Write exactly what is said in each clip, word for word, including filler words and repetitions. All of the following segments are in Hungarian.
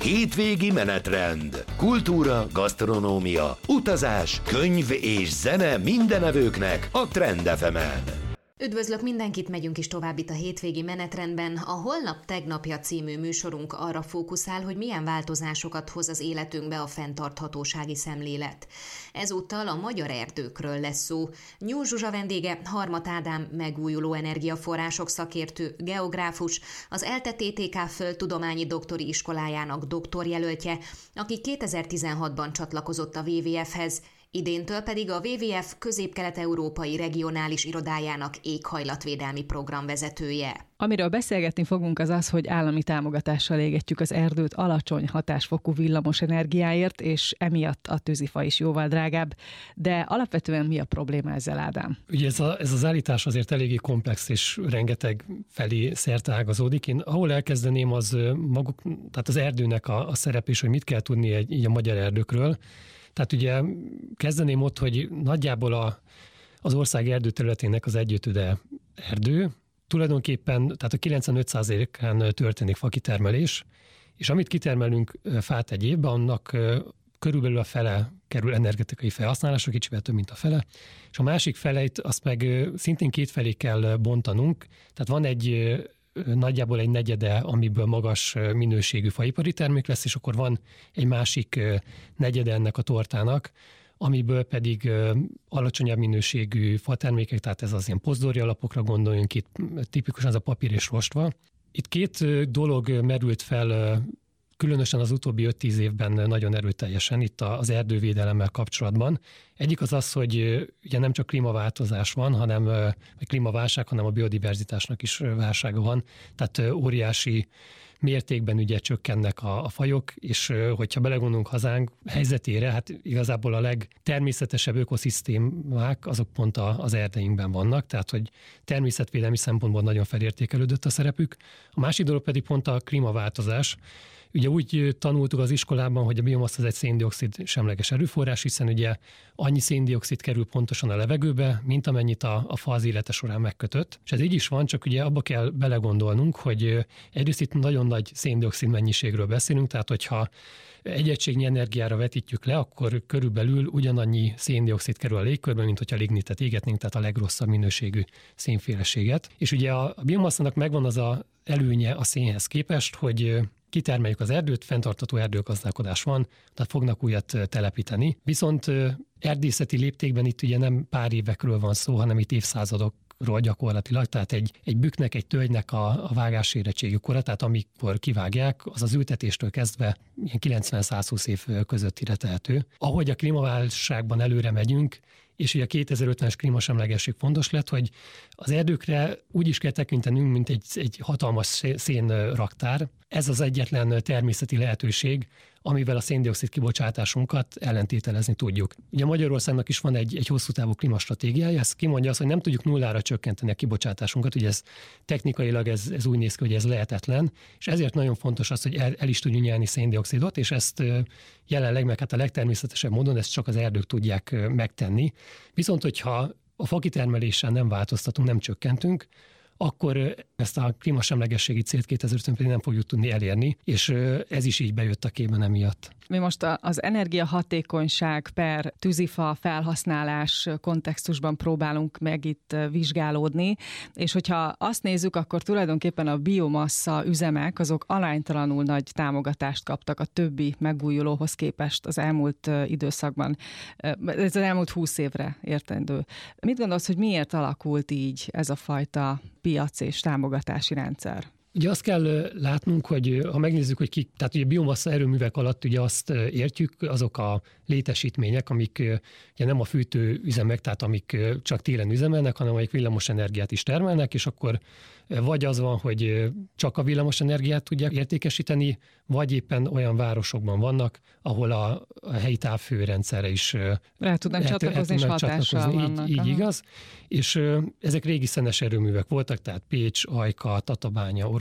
Hétvégi menetrend. Kultúra, gasztronómia, utazás, könyv és zene mindenevőknek a Trend ef emen. Üdvözlök mindenkit, megyünk is tovább itt a hétvégi menetrendben. A Holnap tegnapja című műsorunk arra fókuszál, hogy milyen változásokat hoz az életünkbe a fenntarthatósági szemlélet. Ezúttal a magyar erdőkről lesz szó. Nyúl Zsuzsa vendége Harmat Ádám megújuló energiaforrások szakértő, geográfus, az ELTE té té ká Földtudományi Doktori Iskolájának doktorjelöltje, aki kétezer-tizenhatban csatlakozott a dupla vé vé efhez, idéntől pedig a dupla vé vé ef Közép-Kelet-Európai Regionális Irodájának éghajlatvédelmi programvezetője. Amiről beszélgetni fogunk, az az, hogy állami támogatással égetjük az erdőt alacsony hatásfokú villamos energiáért, és emiatt a tűzifa is jóval drágább. De alapvetően mi a probléma ezzel, Ádám? Ugye ez, a, ez az állítás azért eléggé komplex, és rengeteg felé szerteágazódik. Én ahol elkezdeném, az maguk, tehát az erdőnek a, a szerep, és hogy mit kell tudni egy, így a magyar erdőkről. Tehát ugye kezdeném ott, hogy nagyjából a, az ország erdőterületének az egyötöde erdő, tulajdonképpen tehát a kilencvenöt százalékán történik fakitermelés, és amit kitermelünk fát egy évben, annak körülbelül a fele kerül energetikai felhasználásra, kicsivel több, mint a fele, és a másik feleit azt meg szintén két felé kell bontanunk, tehát van egy nagyjából egy negyede, amiből magas minőségű faipari termék lesz, és akkor van egy másik negyede ennek a tortának, amiből pedig alacsonyabb minőségű fatermékek, tehát ez az ilyen pozdori alapokra gondoljunk, itt tipikusan az a papír és rostva. Itt két dolog merült fel különösen az utóbbi öt-tíz évben nagyon erőteljesen itt az erdővédelemmel kapcsolatban. Egyik az az, hogy ugye nem csak klímaváltozás van, hanem vagy klímaválság, hanem a biodiverzitásnak is válsága van. Tehát óriási mértékben ugye csökkennek a, a fajok, és hogyha belegondolunk hazánk helyzetére, hát igazából a legtermészetesebb ökoszisztémák azok pont a, az erdeinkben vannak, tehát hogy természetvédelmi szempontból nagyon felértékelődött a szerepük. A másik dolog pedig pont a klímaváltozás. Ugye úgy tanultuk az iskolában, hogy a biomasz az egy széndioxid semleges erőforrás, hiszen ugye annyi széndioxid kerül pontosan a levegőbe, mint amennyit a, a fa az élete során megkötött. És ez így is van, csak ugye abba kell belegondolnunk, hogy egyrészt itt nagyon nagy széndioxid mennyiségről beszélünk, tehát hogyha egy egységnyi energiára vetítjük le, akkor körülbelül ugyanannyi széndioxid kerül a légkörbe, mint hogyha lignitet égetnénk, tehát a legrosszabb minőségű szénféleséget. És ugye a, a biomaszának megvan az a előnye a szénhez képest, hogy kitermeljük az erdőt, fenntartható erdőgazdálkodás van, tehát fognak újat telepíteni. Viszont erdészeti léptékben itt ugye nem pár évekről van szó, hanem itt évszázadokról gyakorlatilag, tehát egy, egy bükknek, egy tölgynek a, a vágásérettségi kora, tehát amikor kivágják, az az ültetéstől kezdve ilyen kilencven-százhúsz év közöttire tehető. Ahogy a klímaválságban előre megyünk, és ugye a kétezer-ötvenes klímasemlegesség fontos lett, hogy az erdőkre úgy is kell tekintenünk, mint egy, egy hatalmas szénraktár. Ez az egyetlen természeti lehetőség, amivel a széndioxid kibocsátásunkat ellentételezni tudjuk. Ugye Magyarországnak is van egy, egy hosszú távú klímastratégiája, ez kimondja azt, hogy nem tudjuk nullára csökkenteni a kibocsátásunkat, ugye ez technikailag ez, ez úgy néz ki, hogy ez lehetetlen, és ezért nagyon fontos az, hogy el, el is tudjunk nyelni széndioxidot, és ezt jelenleg meg hát a legtermészetesebb módon ezt csak az erdők tudják megtenni. Viszont, hogyha a fakitermeléssel nem változtatunk, nem csökkentünk, akkor ezt a klímasemlegességi célt kétezer-ötvenben nem fogjuk tudni elérni, és ez is így bejött a képben emiatt. Mi most az energiahatékonyság per tűzifa felhasználás kontextusban próbálunk meg itt vizsgálódni, és hogyha azt nézzük, akkor tulajdonképpen a biomassa üzemek azok aránytalanul nagy támogatást kaptak a többi megújulóhoz képest az elmúlt időszakban. Ez az elmúlt húsz évre értendő. Mit gondolsz, hogy miért alakult így ez a fajta piac és támogatási rendszer? Ugye azt kell látnunk, hogy ha megnézzük, hogy ki, tehát ugye biomassa erőművek alatt ugye azt értjük, azok a létesítmények, amik ugye nem a fűtőüzemek, tehát amik csak télen üzemelnek, hanem amik villamos energiát is termelnek, és akkor vagy az van, hogy csak a villamos energiát tudják értékesíteni, vagy éppen olyan városokban vannak, ahol a, a helyi távfőrendszerre is rá tudnak csatlakozni, és hatással vannak. Így, így igaz. És ezek régi szenes erőművek voltak, tehát Pécs, Ajka, Tatabánya, Orosz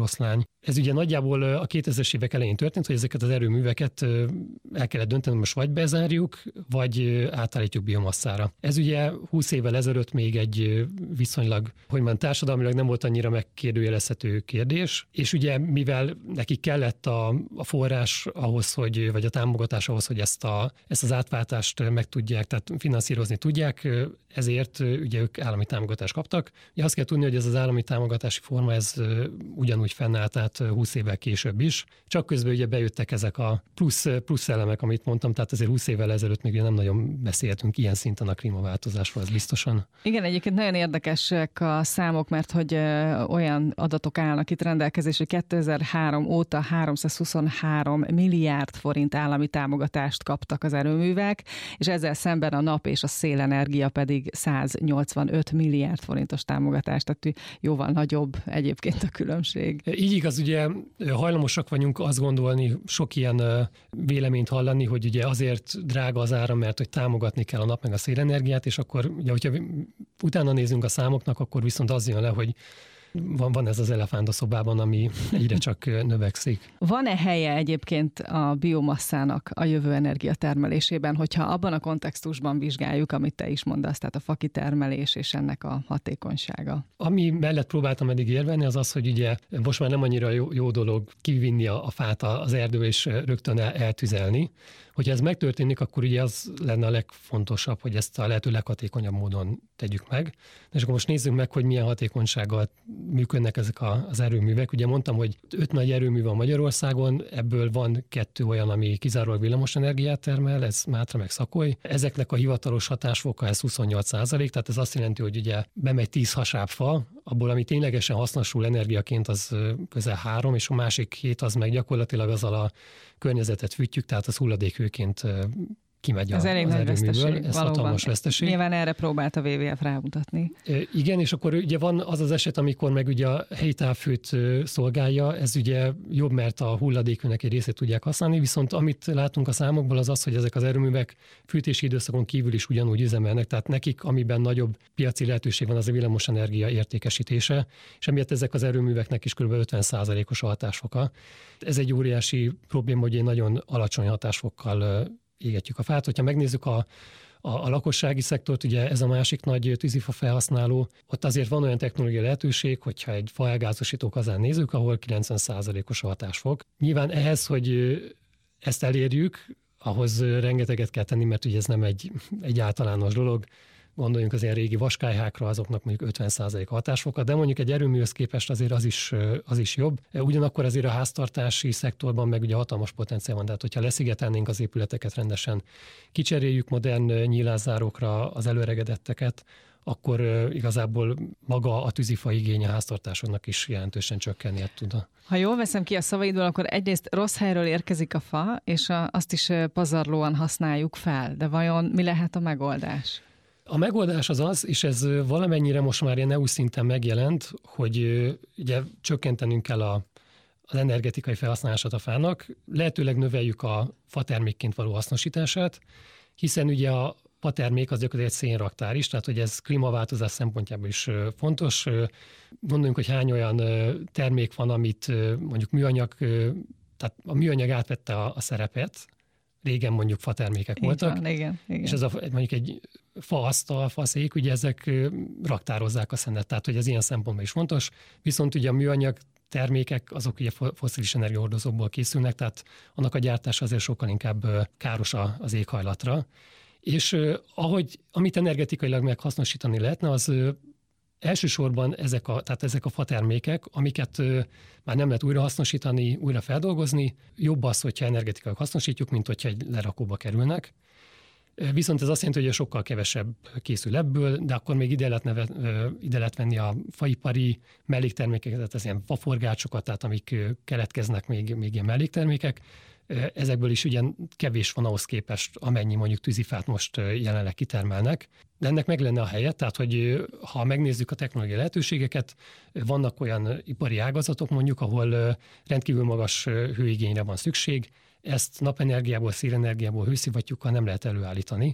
oroszlány. Ez ugye nagyjából a kétezres évek elején történt, hogy ezeket az erőműveket el kellett dönteni, most vagy bezárjuk, vagy átállítjuk biomasszára. Ez ugye húsz évvel ezelőtt még egy viszonylag, hogy mondjam, társadalmilag nem volt annyira megkérdőjelezhető kérdés, és ugye mivel nekik kellett a, a forrás ahhoz, hogy, vagy a támogatás ahhoz, hogy ezt, a, ezt az átváltást meg tudják, tehát finanszírozni tudják, ezért ugye ők állami támogatást kaptak. Ugye azt kell tudni, hogy ez az állami támogatási forma, ez ugyanúgy fennállt, tehát húsz évvel később is. Csak közben ugye bejöttek ezek a plusz, plusz elemek, amit mondtam, tehát azért húsz évvel ezelőtt még ugye nem nagyon beszéltünk ilyen szinten a klímaváltozásról, ez biztosan. Igen, egyébként nagyon érdekesek a számok, mert hogy olyan adatok állnak itt rendelkezésre, hogy kétezer-három óta háromszázhuszonhárom milliárd forint állami támogatást kaptak az erőművek, és ezzel szemben a nap és a szélenergia pedig száznyolcvanöt milliárd forintos támogatást, tehát jóval nagyobb egyébként a különbség. Így igaz, ugye hajlamosak vagyunk azt gondolni, sok ilyen véleményt hallani, hogy ugye azért drága az ára, mert hogy támogatni kell a nap meg a szélenergiát, és akkor ugye, hogyha utána nézünk a számoknak, akkor viszont az jön le, hogy Van, van ez az elefánt a szobában, ami egyre csak növekszik. Van-e helye egyébként a biomasszának a jövő energiatermelésében, hogyha abban a kontextusban vizsgáljuk, amit te is mondasz, tehát a fakitermelés és ennek a hatékonysága? Ami mellett próbáltam eddig érvelni, az az, hogy ugye most már nem annyira jó, jó dolog kivinni a, a fát az erdőbe és rögtön el, eltüzelni. Hogyha ez megtörténik, akkor ugye az lenne a legfontosabb, hogy ezt a lehető leghatékonyabb módon tegyük meg. És akkor most nézzük meg, hogy milyen hatékonysággal működnek ezek az erőművek. Ugye mondtam, hogy öt nagy erőmű van Magyarországon, ebből van kettő olyan, ami kizárólag villamosenergiát termel, ez Mátra meg Szakoly. Ezeknek a hivatalos hatásfoka ez huszonnyolc százalék, tehát ez azt jelenti, hogy ugye bemegy tíz hasábfa, abból, ami ténylegesen hasznosul energiaként, az közel három, és a másik hét az meg gyakorlatilag azzal a környezetet fűtjük, tehát az hulladékhőként kimegy ez a, elég az nagy erőműből. veszteség, Ez valóban. hatalmas veszteség. Nyilván erre próbált a vé vé ef rámutatni. Igen, és akkor ugye van az az eset, amikor meg ugye a helyi távfőt szolgálja, ez ugye jobb, mert a hulladékűnek egy részét tudják használni, viszont amit látunk a számokból az az, hogy ezek az erőművek fűtési időszakon kívül is ugyanúgy üzemelnek, tehát nekik, amiben nagyobb piaci lehetőség van, az a villamosenergia értékesítése, és emiatt ezek az erőműveknek is kb. ötven százalékos a hatásfoka. Ez egy óriási probléma, hogy egy nagyon alacsony hatásfokkal égetjük a fát. Hogyha megnézzük a, a, a lakossági szektort, ugye ez a másik nagy tűzifa felhasználó, ott azért van olyan technológiai lehetőség, hogyha egy faelgázosító kazán nézzük, ahol kilencven százalékos a hatásfok. Nyilván ehhez, hogy ezt elérjük, ahhoz rengeteget kell tenni, mert ugye ez nem egy, egy általános dolog. Gondoljunk az ilyen régi vaskályhákra, azoknak mondjuk ötven százalék hatásfoka, de mondjuk egy erőműhöz képest azért az is, az is jobb. Ugyanakkor azért a háztartási szektorban meg ugye hatalmas potenciál van, tehát hogyha leszigetelnénk az épületeket rendesen, kicseréljük modern nyílászárókra az előregedetteket, akkor igazából maga a tűzifa igény a háztartásoknak is jelentősen csökkenni tud. Ha jól veszem ki a szavaidból, akkor egyrészt rossz helyről érkezik a fa, és a, azt is pazarlóan használjuk fel. De vajon mi lehet a megoldás? A megoldás az az, és ez valamennyire most már ilyen é u szinten megjelent, hogy ugye csökkentenünk kell a, az energetikai felhasználását a fának, lehetőleg növeljük a fatermékként való hasznosítását, hiszen ugye a fatermék az gyakorlatilag egy szénraktár is, tehát hogy ez klímaváltozás szempontjából is fontos. Gondoljunk, hogy hány olyan termék van, amit mondjuk műanyag, tehát a műanyag átvette a, a szerepet, régen mondjuk fatermékek Így voltak, van, igen, igen. és ez a, mondjuk egy faasztal, faszék, ugye ezek raktározzák a szenet, tehát hogy ez ilyen szempontból is fontos, viszont ugye a műanyag termékek, azok ugye fosszilis energiahordozókból készülnek, tehát annak a gyártása azért sokkal inkább káros az éghajlatra. És ahogy, amit energetikailag meghasznosítani lehetne, az elsősorban ezek a, tehát ezek a fatermékek, amiket már nem lehet újrahasznosítani, újra feldolgozni, jobb az, hogyha energetikailag hasznosítjuk, mint hogyha egy lerakóba kerülnek. Viszont ez azt jelenti, hogy sokkal kevesebb készül ebből, de akkor még ide lehet, neve, ide lehet venni a faipari melléktermékeket, tehát az ilyen faforgácsokat, tehát amik keletkeznek még, még ilyen melléktermékek. Ezekből is ugyan kevés van ahhoz képest, amennyi mondjuk tűzifát most jelenleg kitermelnek. De ennek meg lenne a helye, tehát hogy ha megnézzük a technológiai lehetőségeket, vannak olyan ipari ágazatok mondjuk, ahol rendkívül magas hőigényre van szükség, ezt napenergiából, szélenergiából, hőszivattyúkkal nem lehet előállítani.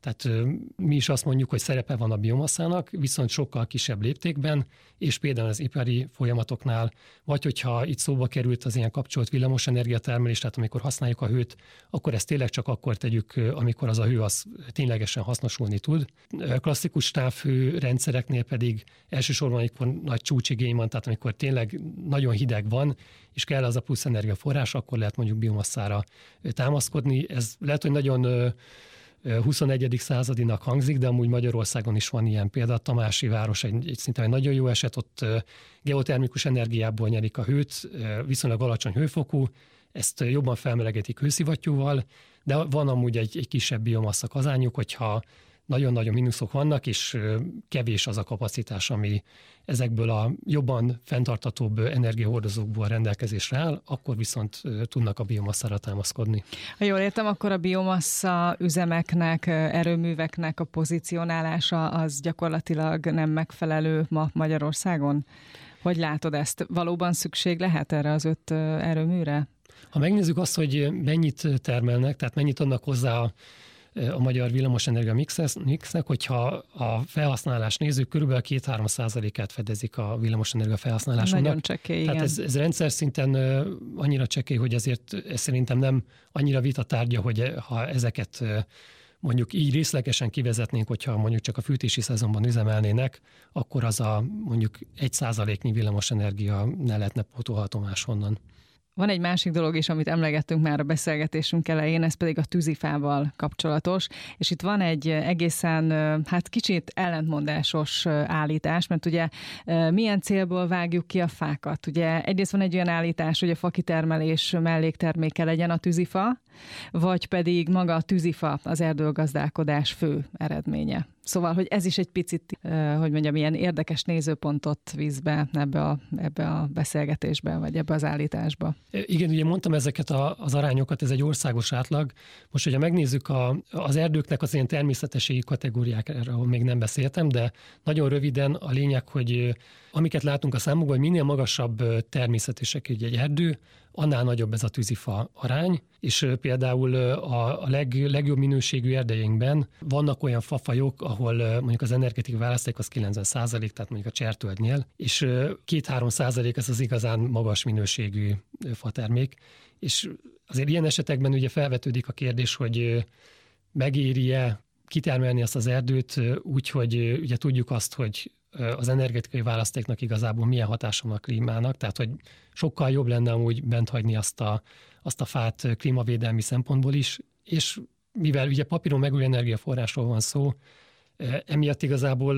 Tehát mi is azt mondjuk, hogy szerepe van a biomasszának, viszont sokkal kisebb léptékben, és például az ipari folyamatoknál, vagy hogyha itt szóba került az ilyen kapcsolt villamos energiatermelés, tehát amikor használjuk a hőt, akkor ezt tényleg csak akkor tegyük, amikor az a hő az ténylegesen hasznosulni tud. Klasszikus távhő rendszereknél pedig elsősorban, amikor nagy csúcsigény van, tehát amikor tényleg nagyon hideg van, és kell az a plusz energiaforrás, akkor lehet mondjuk biomasszára támaszkodni. Ez lehet, hogy nagyon huszonegyedik századinak hangzik, de amúgy Magyarországon is van ilyen példa. Tamási város egy, egy szinte egy nagyon jó eset, ott geotermikus energiából nyerik a hőt, viszonylag alacsony hőfokú, ezt jobban felmelegetik hőszivattyúval, de van amúgy egy, egy kisebb biomassa kazányuk, hogyha nagyon-nagyon mínuszok vannak, és kevés az a kapacitás, ami ezekből a jobban fenntarthatóbb energiahordozókból rendelkezésre áll, akkor viszont tudnak a biomasszára támaszkodni. Ha jól értem, akkor a biomassa üzemeknek, erőműveknek a pozícionálása az gyakorlatilag nem megfelelő ma Magyarországon? Hogy látod ezt? Valóban szükség lehet erre az öt erőműre? Ha megnézzük azt, hogy mennyit termelnek, tehát mennyit adnak hozzá a a magyar villamosenergia mixnek, hogyha a felhasználást nézzük, körülbelül két-három százalékát fedezik a villamosenergia felhasználásunknak. Nagyon csekély, igen. Tehát ez, ez rendszer szinten annyira csekély, hogy ezért ez szerintem nem annyira vita tárgya, hogy ha ezeket mondjuk így részlegesen kivezetnénk, hogyha mondjuk csak a fűtési szezonban üzemelnének, akkor az a mondjuk egy százaléknyi villamosenergia ne lehetne pótolható máshonnan. Van egy másik dolog is, amit emlegettünk már a beszélgetésünk elején, ez pedig a tűzifával kapcsolatos, és itt van egy egészen, hát kicsit ellentmondásos állítás, mert ugye milyen célból vágjuk ki a fákat? Ugye egyrészt van egy olyan állítás, hogy a fakitermelés mellékterméke legyen a tűzifa, vagy pedig maga a tűzifa az erdőgazdálkodás fő eredménye. Szóval, hogy ez is egy picit, hogy mondjam, ilyen érdekes nézőpontot víz be ebbe a, ebbe a beszélgetésbe, vagy ebbe az állításba. Igen, ugye mondtam ezeket a, az arányokat, ez egy országos átlag. Most, hogyha megnézzük a, az erdőknek az ilyen természetességi kategóriákról még nem beszéltem, de nagyon röviden a lényeg, hogy amiket látunk a számokban, hogy minél magasabb természetesek egy erdő, annál nagyobb ez a tűzifa arány, és például a, a leg, legjobb minőségű erdeinkben vannak olyan fafajok, ahol mondjuk az energetikai választék az kilencven százalék, tehát mondjuk a csertölgynél, és két-három százalék ez az igazán magas minőségű fatermék, és azért ilyen esetekben ugye felvetődik a kérdés, hogy megéri-e kitermelni azt az erdőt úgy, hogy ugye tudjuk azt, hogy az energetikai választéknak igazából milyen hatása van a klímának, tehát hogy sokkal jobb lenne amúgy bent hagyni azt a, azt a fát klímavédelmi szempontból is, és mivel ugye papíron megújuló energiaforrásról van szó, emiatt igazából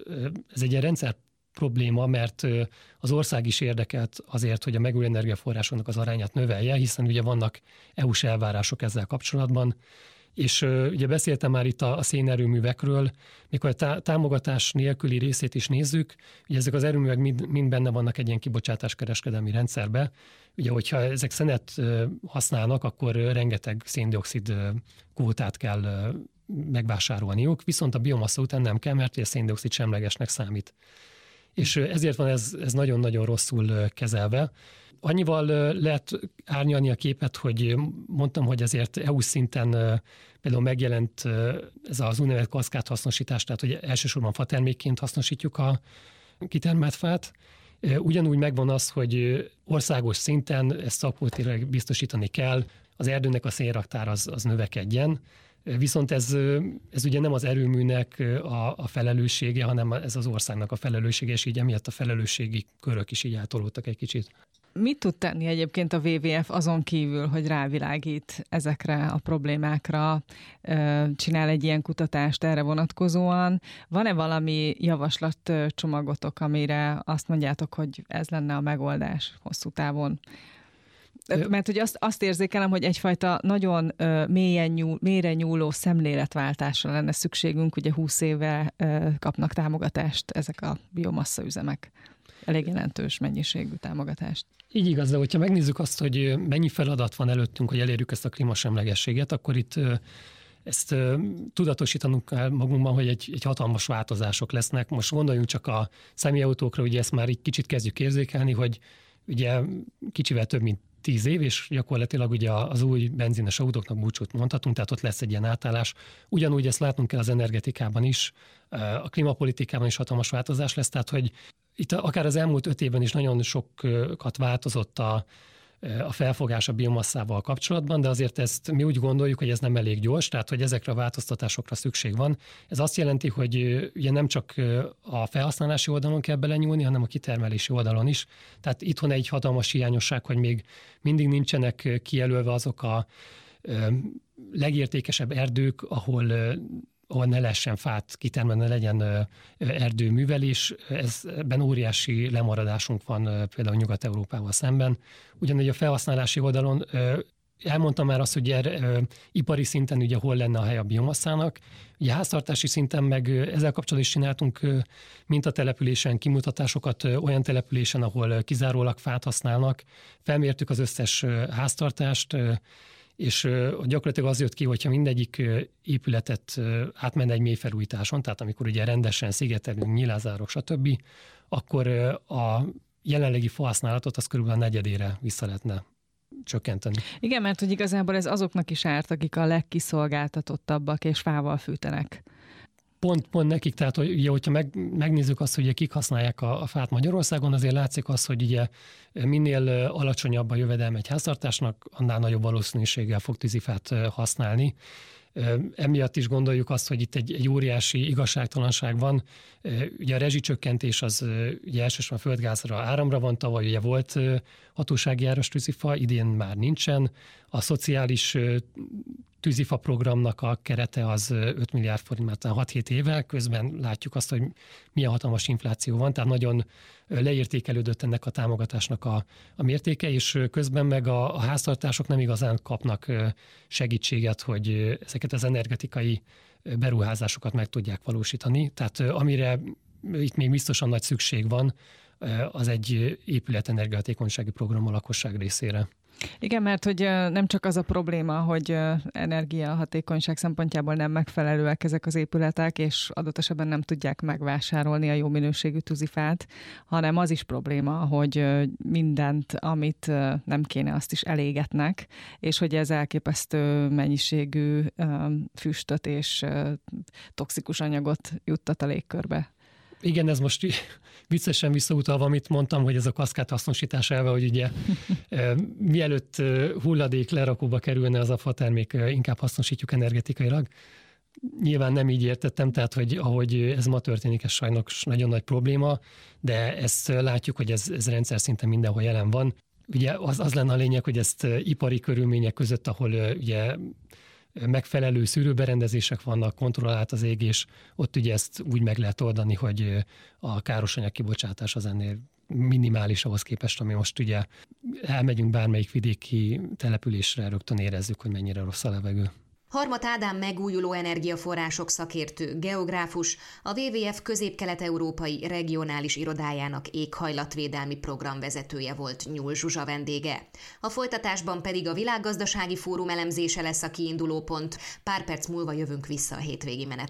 ez egy ilyen rendszer probléma, mert az ország is érdekelt azért, hogy a megújuló energiaforrásoknak az arányát növelje, hiszen ugye vannak é u-s elvárások ezzel kapcsolatban, és uh, ugye beszéltem már itt a, a szénerőművekről, mikor a tá- támogatás nélküli részét is nézzük, ugye ezek az erőművek mind, mind benne vannak egy ilyen kibocsátáskereskedelmi rendszerbe. Ugye, hogyha ezek szenet uh, használnak, akkor uh, rengeteg széndioxid uh, kvótát kell uh, megvásárolniuk, viszont a biomassa után nem kell, mert a széndioxid semlegesnek számít. És uh, ezért van ez, ez nagyon-nagyon rosszul uh, kezelve. Annyival lehet árnyalni a képet, hogy mondtam, hogy ezért é u szinten például megjelent ez az úgynevezett kaszkádhasznosítás, tehát hogy elsősorban fatermékként hasznosítjuk a kitermelt fát. Ugyanúgy megvan az, hogy országos szinten ezt szakpolitikailag biztosítani kell, az erdőnek a szénraktár az, az növekedjen. Viszont ez, ez ugye nem az erőműnek a, a felelőssége, hanem ez az országnak a felelőssége, és így emiatt a felelősségi körök is így eltolódtak egy kicsit. Mit tud tenni egyébként a dupla vé vé ef azon kívül, hogy rávilágít ezekre a problémákra, csinál egy ilyen kutatást erre vonatkozóan? Van-e valami javaslatcsomagotok, amire azt mondjátok, hogy ez lenne a megoldás hosszú távon? Mert hogy azt, azt érzékelem, hogy egyfajta nagyon mélyen nyúl, mélyre nyúló szemléletváltásra lenne szükségünk, ugye húsz éve kapnak támogatást ezek a biomassa üzemek. Elég jelentős mennyiségű támogatást. Így igaz, de hogyha megnézzük azt, hogy mennyi feladat van előttünk, hogy elérjük ezt a klímasemlegességet, akkor itt ezt tudatosítanunk kell magunkban, hogy egy, egy hatalmas változások lesznek. Most gondoljunk csak a személyautókra, ugye ezt már így kicsit kezdjük érzékelni, hogy ugye kicsivel több mint tíz év, és gyakorlatilag ugye az új benzines autóknak búcsút mondhatunk, tehát ott lesz egy ilyen átállás. Ugyanúgy ezt látnunk kell az energetikában is, a klímapolitikában is hatalmas változás lesz, tehát hogy itt akár az elmúlt öt évben is nagyon sokat változott a, a felfogás a biomasszával kapcsolatban, de azért ezt mi úgy gondoljuk, hogy ez nem elég gyors, tehát hogy ezekre a változtatásokra szükség van. Ez azt jelenti, hogy ugye nem csak a felhasználási oldalon kell belenyúlni, hanem a kitermelési oldalon is. Tehát itthon egy hatalmas hiányosság, hogy még mindig nincsenek kijelölve azok a legértékesebb erdők, ahol ahol ne lehessen fát kitermelni, ne legyen erdőművelés. Ez, ebben óriási lemaradásunk van például Nyugat-Európával szemben. Ugyanígy a felhasználási oldalon elmondtam már azt, hogy erre, ipari szinten ugye hol lenne a hely a biomasszának. Ugye háztartási szinten meg ezzel kapcsolatban is csináltunk mintatelepülésen kimutatásokat olyan településen, ahol kizárólag fát használnak. Felmértük az összes háztartást, és gyakorlatilag az jött ki, hogyha mindegyik épületet átmenne egy mélyfelújításon, tehát amikor ugye rendesen szigetelünk, nyilázárok, stb., akkor a jelenlegi fahasználatot az körülbelül a negyedére vissza lehetne csökkenteni. Igen, mert hogy igazából ez azoknak is árt, akik a legkiszolgáltatottabbak és fával fűtenek. Pont, pont nekik, tehát hogy ugye, hogyha meg, megnézzük azt, hogy ugye kik használják a, a fát Magyarországon, azért látszik az, hogy ugye minél alacsonyabb a jövedelme egy háztartásnak, annál nagyobb valószínűséggel fog tűzifát használni. Emiatt is gondoljuk azt, hogy itt egy, egy óriási igazságtalanság van. Ugye a rezsicsökkentés az ugye elsősorban földgázra, áramra van, tavaly ugye volt hatósági áras tűzifa, idén már nincsen. A szociális tűzifa programnak a kerete az öt milliárd forint, már hat-hét éve, közben látjuk azt, hogy milyen hatalmas infláció van, tehát nagyon leértékelődött ennek a támogatásnak a, a mértéke, és közben meg a, a háztartások nem igazán kapnak segítséget, hogy ezeket az energetikai beruházásokat meg tudják valósítani. Tehát amire itt még biztosan nagy szükség van, az egy épületenergiahatékonysági program a lakosság részére. Igen, mert hogy nem csak az a probléma, hogy energiahatékonyság szempontjából nem megfelelőek ezek az épületek, és adott esetben nem tudják megvásárolni a jó minőségű tűzifát, hanem az is probléma, hogy mindent, amit nem kéne, azt is elégetnek, és hogy ez elképesztő mennyiségű füstöt és toxikus anyagot juttat a légkörbe. Igen, ez most viccesen visszautalva, amit mondtam, hogy ez a kaszkád hasznosítás elve, hogy ugye mielőtt hulladék lerakóba kerülne az a fatermék, inkább hasznosítjuk energetikailag. Nyilván nem így értettem, tehát hogy ahogy ez ma történik, ez sajnos nagyon nagy probléma, de ezt látjuk, hogy ez, ez rendszer szinten mindenhol jelen van. Ugye az, az lenne a lényeg, hogy ezt ipari körülmények között, ahol ugye megfelelő szűrőberendezések vannak, kontrollált az égés, ott ugye ezt úgy meg lehet oldani, hogy a károsanyag kibocsátás az ennél minimális ahhoz képest, ami most ugye elmegyünk bármelyik vidéki településre, rögtön érezzük, hogy mennyire rossz a levegő. Harmat Ádám megújuló energiaforrások szakértő, geográfus, a dupla vé vé ef közép-kelet-európai regionális irodájának éghajlatvédelmi programvezetője volt Nyúl Zsuzsa vendége. A folytatásban pedig a Világgazdasági Fórum elemzése lesz a kiinduló pont. Pár perc múlva jövünk vissza a hétvégi menet.